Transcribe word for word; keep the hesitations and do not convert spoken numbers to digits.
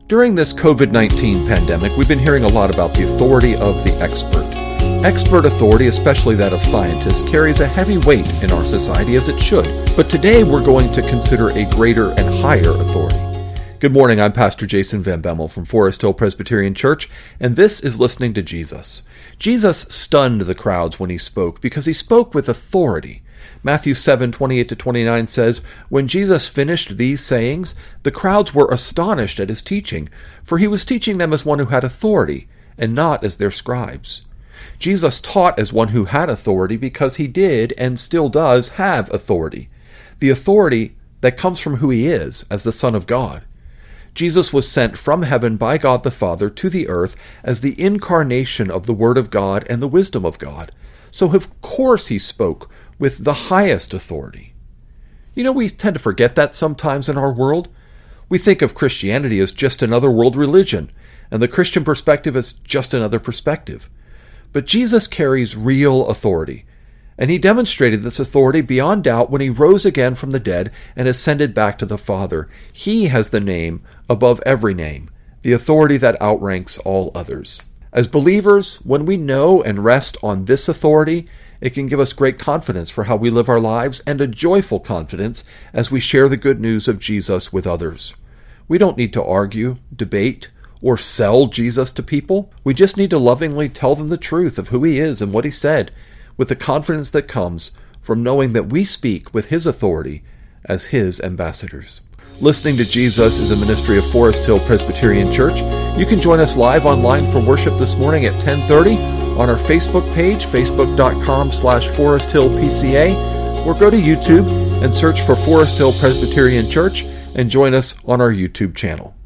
During this covid nineteen pandemic, we've been hearing a lot about the authority of the expert. Expert authority, especially that of scientists, carries a heavy weight in our society, as it should. But today we're going to consider a greater and higher authority. Good morning, I'm Pastor Jason Van Bemmel from Forest Hill Presbyterian Church, and this is Listening to Jesus. Jesus stunned the crowds when he spoke because he spoke with authority. Matthew seven, twenty-eight to twenty-nine says, "When Jesus finished these sayings, the crowds were astonished at his teaching, for he was teaching them as one who had authority, and not as their scribes." Jesus taught as one who had authority because he did and still does have authority. The authority that comes from who he is as the Son of God. Jesus was sent from heaven by God the Father to the earth as the incarnation of the Word of God and the wisdom of God. So of course he spoke with the highest authority. You know, we tend to forget that sometimes in our world. We think of Christianity as just another world religion, and the Christian perspective as just another perspective. But Jesus carries real authority, and he demonstrated this authority beyond doubt when he rose again from the dead and ascended back to the Father. He has the name above every name, the authority that outranks all others. As believers, when we know and rest on this authority, it can give us great confidence for how we live our lives and a joyful confidence as we share the good news of Jesus with others. We don't need to argue, debate, or sell Jesus to people. We just need to lovingly tell them the truth of who he is and what he said, with the confidence that comes from knowing that we speak with his authority as his ambassadors. Listening to Jesus is a ministry of Forest Hill Presbyterian Church. You can join us live online for worship this morning at ten thirty on our Facebook page, facebook.com slash Forest Hill PCA, or go to YouTube and search for Forest Hill Presbyterian Church and join us on our YouTube channel.